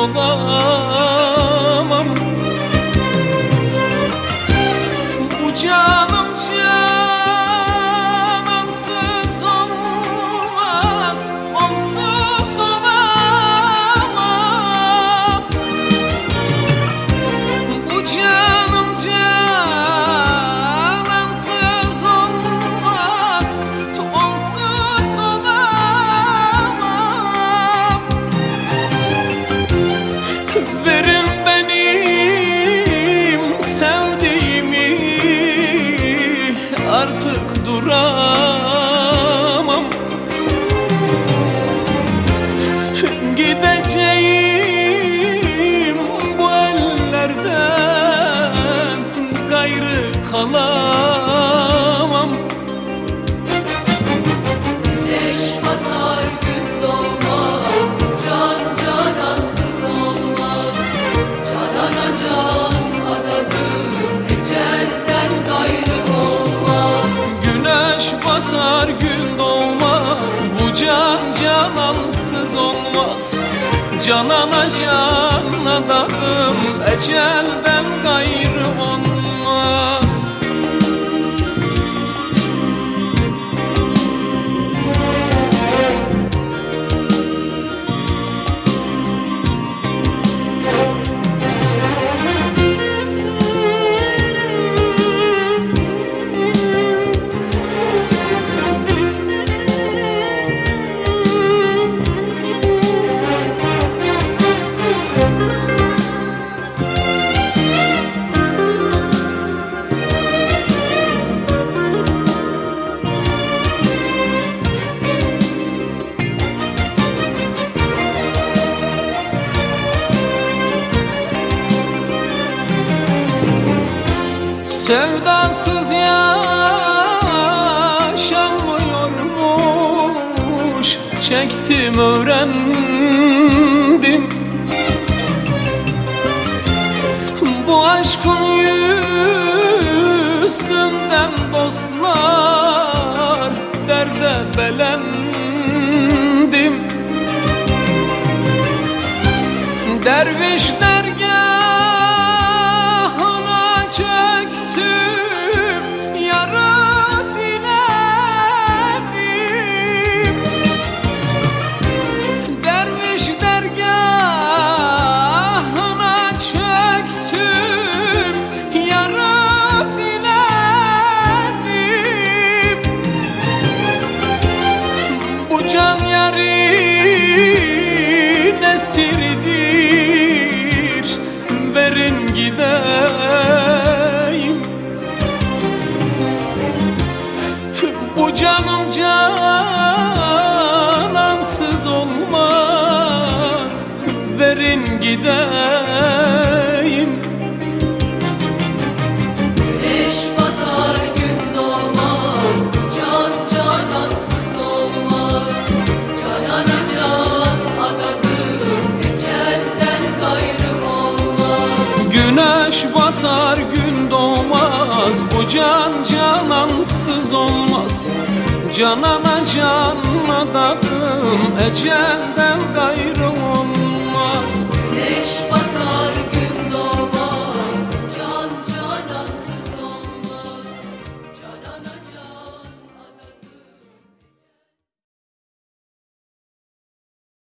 olamam. Bu canım canansız olmaz, onsuz olamam. Bu canım canansız olmaz, onsuz olamam. Verin benim sevdiğimi, artık duramam. Gideceğim bu ellerden, gayrı kalamam. Güneş batar gün doğmaz, can canansız olmaz. Canana can adadır, ecelden gayrı olmaz. Güneş batar gün doğmaz, bu can canansız olmaz. Canana can adadım, ecelden gayrı olmaz. Sevdasız yaşanmıyormuş, çektim öğrendim. Bu aşkın yüzünden dostlar, derde belendim. Derviş dergahına çöktüm, yara diledim. Derviş dergahına çöktüm, yara diledim. Bu can yarın esiridir, verin gideyim. Bu canım canansız olmaz, verin gideyim. Güneş batar gün doğmaz, can canansız olmaz. Canana can adadır, ecelden gayrı olmaz. Güneş batar gün doğmaz, bu can canansız olmaz. Canana can adadım, ecelden gayrı olmaz. Güneş